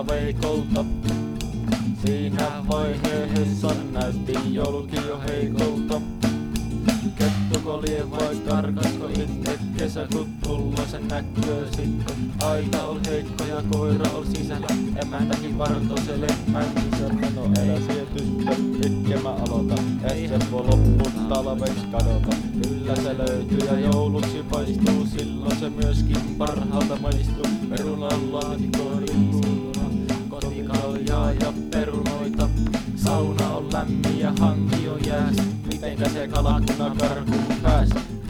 veikolta. Siinä vaiheessa näytti joulukin jo heikolta. Kettuko lie vai karkasko itse, kesäkuut tulla sen näköö sitten. Aika ol heikko ja koira ol sisällä, emäntäkin vartosele männisellä. No elä sie tyttö, itke mä aloitan, et se voi loppu talveks kadota. Kyllä se löytyy ja jouluksi paistuu, silloin se myöskin parhaalta maistuu. Perunalaatikko riisuna, kotikaljaa ja perunoita. Sauna on lämmin ja hanki on jääs, mitenkä se kalakuna karkuun pääs?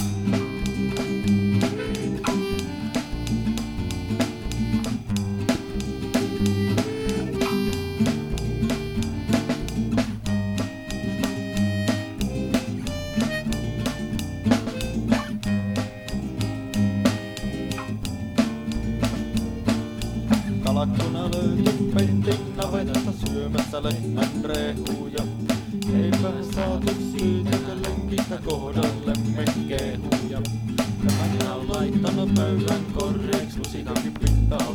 Kalakuna löytyi pentin navetasta syömässä lehmän rehuja. Eipä saatu syytetä lenkistä kohdallemme kehuja. Tämä on laittanut pöydän korreeks, lusikankin pinta